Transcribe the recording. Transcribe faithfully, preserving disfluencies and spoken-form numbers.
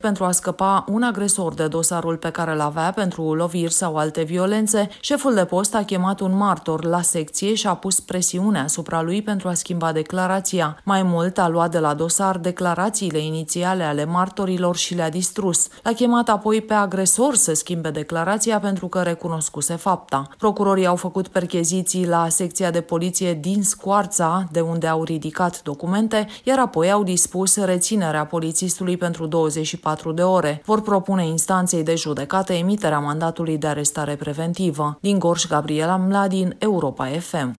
pentru a scăpa un agresor de dosarul pe care îl avea pentru loviri sau alte violențe, șeful de post a chemat un martor la secție și a pus presiune asupra lui pentru a schimba declarația. Mai mult, a luat de la dosar declarațiile inițiale ale martorilor și le-a distrus. L-a chemat apoi pe agresor să schimbe declarația pentru că recunoscuse fapta. Procurorii au făcut percheziții la secția de poliție din Scoarța, de unde au ridicat documente, iar apoi au dispus reținerea polițistului pentru douăzeci și patru de ore. Vor propune instanței de judecată emiterea mandatului de arestare preventivă. Din Gorj, Gabriela Mladin, Europa F M.